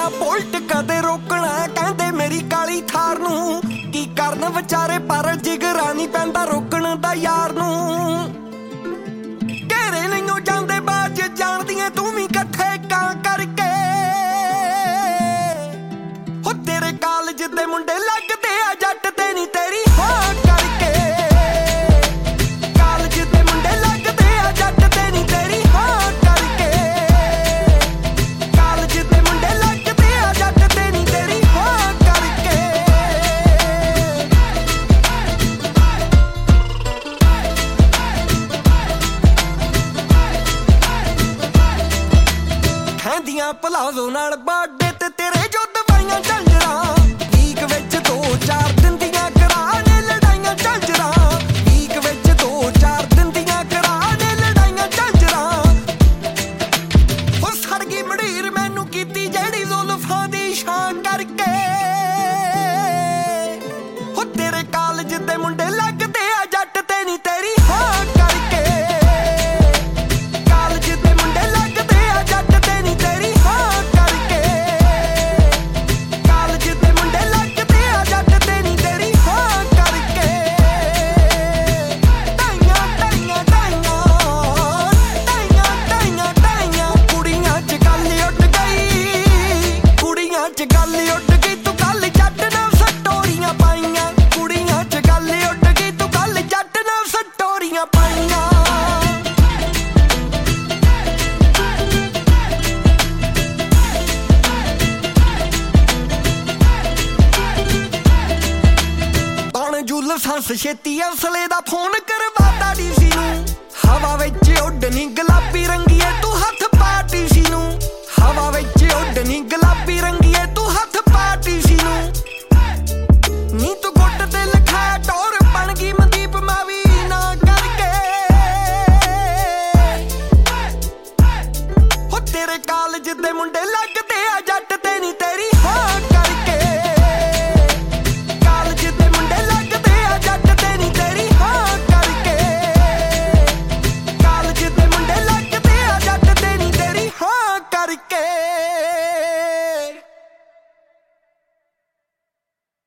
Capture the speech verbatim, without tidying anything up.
ਨਾ ਬੁਲਟ ਕਦੇ ਰੋਕਣਾ ਕਹਿੰਦੇ ਮੇਰੀ ਕਾਲੀ ਥਾਰ ਨੂੰ ਕੀ ਕਰਨ ਵਿਚਾਰੇ ਪਰ ਜਿਗਰਾ ਨਹੀਂ ਪੈਂਦਾ ਰੋਕਣ ਦਾ ਯਾਰ ਨੂੰ ਘੇਰੇ ਨਹੀਂਓ ਜਾਂਦੇ ਬਾਜ ਜਾਣਦੀਆਂ ਤੂੰ ਵੀ ਇਕੱਠੇ ਕਾਂ ਕਰਕੇ ਹੋ ਤੇਰੇ ਕਾਲਜ ਦੇ ਮੁੰਡੇ ਲੱਗਦੇ ਆ ਜੱਟ ਤੇ ਨਹੀਂ ਤੇਰੀ ਹਾਂ ਕਰਕੇ ਕਾਲਜ ਦੇ ਮੁੰਡੇ ਲੱਗਦੇ ਆ ਜੱਟ ਤੇ ਨਹੀਂ ਤੇਰੀ ਹਾਂ ਕਰਕੇ ਕਾਲਜ ਦੇ ਮੁੰਡੇ ਲੱਗਦੇ ਆ ਜੱਟ ਤੇ ਨਹੀਂ ਤੇਰੀ ਹਾਂ ਕਰਕੇ ਕਹਿੰਦੀਆਂ ਪਲਾਜ਼ੋ ਨਾਲ ਬਾਡੇ ਤੇ ਤੇਰੇ ਜੋ ਦਵਾਈਆਂ ਝੰਜਰਾਂ ਵੀਕ ਵਿੱਚ ਦੋ ਚਾਰ ਦਿਨ ਦੀਆਂ ਕਰਾ ਨੇ ਲੜਾਈਆਂ ਝੰਜਰਾਂ ਵੀਕ ਵਿੱਚ ਦੋ ਚਾਰ ਦਿਨ ਦੀਆਂ ਕਰਾ ਨੇ ਲੜਾਈਆਂ ਝੰਜਰਾਂ ਹੋ ਸੜ ਗਈ ਮੜੀਰ ਮੈਨੂੰ ਕੀਤੀ ਜਿਹੜੀ ਜ਼ੁਲਫਾਂ ਦੀ ਸ਼ਾਨ ਕਰਕੇ ਹੋ ਤੇਰੇ ਕਾਲਜ ਦੇ ਮੁੰਡੇ ਲੱਗਦੇ ਆ ਜੱਟ ਤੇ ਨਹੀਂ ਤੇਰੀ ਹਾਂ ਕਰਕੇ ਕਾਲਜ ਦੇ ਮੁੰਡੇ ਲੱਗਦੇ ਆ ਜੱਟ ਤੇ ਨਹੀਂ ਤੇਰੀ ਹਾਂ ਕਰਕੇ ਕਾਲਜ ਦੇ ਮੁੰਡੇ ਲੱਗਦੇ ਆ ਜੱਟ ਤੇ ਨਹੀਂ ਤੇਰੀ ਹਾਂ ਕਰਕੇ ਟਾਈਆਂ ਟਾਈਆਂ ਟਾਈਆਂ ਟਾਈਆਂ ਟਾਈਆਂ ਟਾਈਆਂ ਕੁੜੀਆਂ ਚ ਗੱਲ ਉੱਡ ਗਈ ਕੁੜੀਆਂ ਚ ਗੱਲ ਉੱਡ ਗਈ ਤੂੰ ਕੱਲ ਜੱਟ ਨਾਲ ਸਟੋਰੀਆਂ ਪਾਈਆਂ ਕੁੜੀਆਂ ਚ ਗੱਲ ਉੱਡ ਗਈ ਤੂੰ ਕੱਲ ਜੱਟ ਨਾਲ ਸਟੋਰੀਆਂ ਪਾਈਆਂ ਬਣ ਜੁਲ ਸੰਸ ਛੇਤੀ ਅਸਲੇ ਦਾ ਫੋਨ ਕਰਵਾਤਾ ਡੀਸੀ ਨੂੰ ਹਵਾ ਵਿੱਚ ਉੱਡਣੀ ਗੁਲਾਬੀ ਰੰਗੀਏ ਤੂੰ ਹੱਥ ਪਾ ਡੀਸੀ ਨੂੰ ਹਵਾ ਵਿੱਚ ਉੱਡਣੀ ਗੁਲਾਬੀ ਰੰਗੀਏ ਤੂੰ ਹੱਥ ਪਾ ਡੀਸੀ ਨੂੰ ਨੀ ਤੂੰ ਗੁੱਟ ਤੇ ਲਿਖਾਇਆ ਟੋਰ ਬਣ ਗਈ ਮਨਦੀਪ ਮਾਵੀ ਨਾ ਕਰਕੇ ਹੋ ਤੇਰੇ ਕਾਲਜ ਦੇ ਮੁੰਡੇ